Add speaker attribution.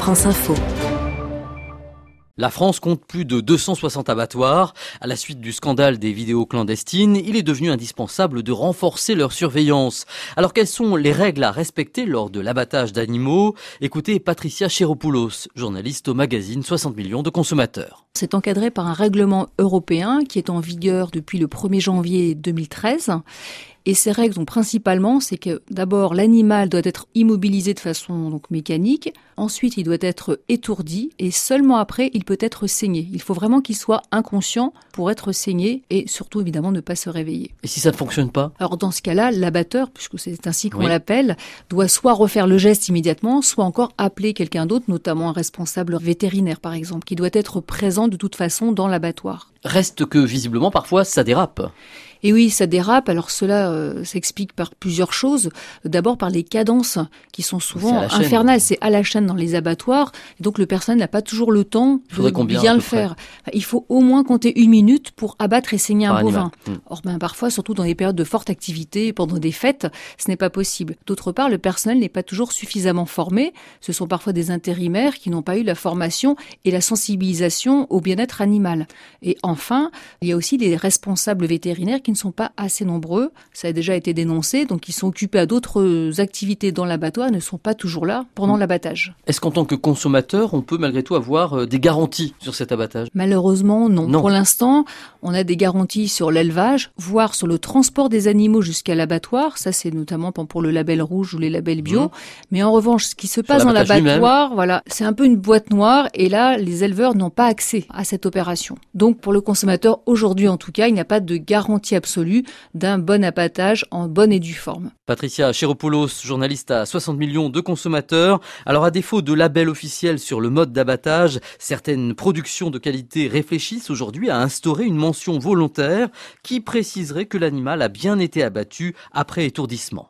Speaker 1: France Info.
Speaker 2: La France compte plus de 260 abattoirs. À la suite du scandale des vidéos clandestines, il est devenu indispensable de renforcer leur surveillance. Alors quelles sont les règles à respecter lors de l'abattage d'animaux ? Écoutez Patricia Chiropoulos, journaliste au magazine 60 millions de consommateurs.
Speaker 3: C'est encadré par un règlement européen qui est en vigueur depuis le 1er janvier 2013. Et ces règles sont principalement, c'est que d'abord l'animal doit être immobilisé de façon mécanique, ensuite il doit être étourdi et seulement après il peut être saigné. Il faut vraiment qu'il soit inconscient pour être saigné et surtout évidemment ne pas se réveiller.
Speaker 2: Et si ça ne fonctionne pas ?
Speaker 3: Alors dans ce cas-là, l'abatteur, puisque c'est ainsi qu'on l'appelle, doit soit refaire le geste immédiatement, soit encore appeler quelqu'un d'autre, notamment un responsable vétérinaire par exemple, qui doit être présent de toute façon dans l'abattoir.
Speaker 2: Reste que visiblement parfois ça dérape.
Speaker 3: Et oui, ça dérape. Alors cela s'explique par plusieurs choses. D'abord par les cadences qui sont souvent infernales. C'est à la chaîne dans les abattoirs. Et donc le personnel n'a pas toujours le temps de bien le faire. Il faut au moins compter 1 minute pour abattre et saigner un bovin. Or parfois, surtout dans des périodes de forte activité, pendant des fêtes, ce n'est pas possible. D'autre part, le personnel n'est pas toujours suffisamment formé. Ce sont parfois des intérimaires qui n'ont pas eu la formation et la sensibilisation au bien-être animal. Et enfin, il y a aussi les responsables vétérinaires qui ne sont pas assez nombreux, ça a déjà été dénoncé, donc ils sont occupés à d'autres activités dans l'abattoir et ne sont pas toujours là pendant l'abattage.
Speaker 2: Est-ce qu'en tant que consommateur, on peut malgré tout avoir des garanties sur cet abattage ?
Speaker 3: Malheureusement, non. Pour l'instant, on a des garanties sur l'élevage, voire sur le transport des animaux jusqu'à l'abattoir, ça c'est notamment pour le label rouge ou les labels bio, mais en revanche, ce qui se passe dans l'abattoir, c'est un peu une boîte noire et là, les éleveurs n'ont pas accès à cette opération. Donc pour le consommateur, aujourd'hui en tout cas, il n'y a pas de garantie absolue d'un bon abattage en bonne et due forme.
Speaker 2: Patricia Chiropoulos, journaliste à 60 millions de consommateurs. Alors à défaut de label officiel sur le mode d'abattage, certaines productions de qualité réfléchissent aujourd'hui à instaurer une mention volontaire qui préciserait que l'animal a bien été abattu après étourdissement.